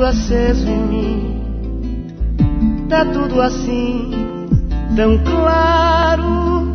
tudo aceso em mim, tá tudo assim, tão claro.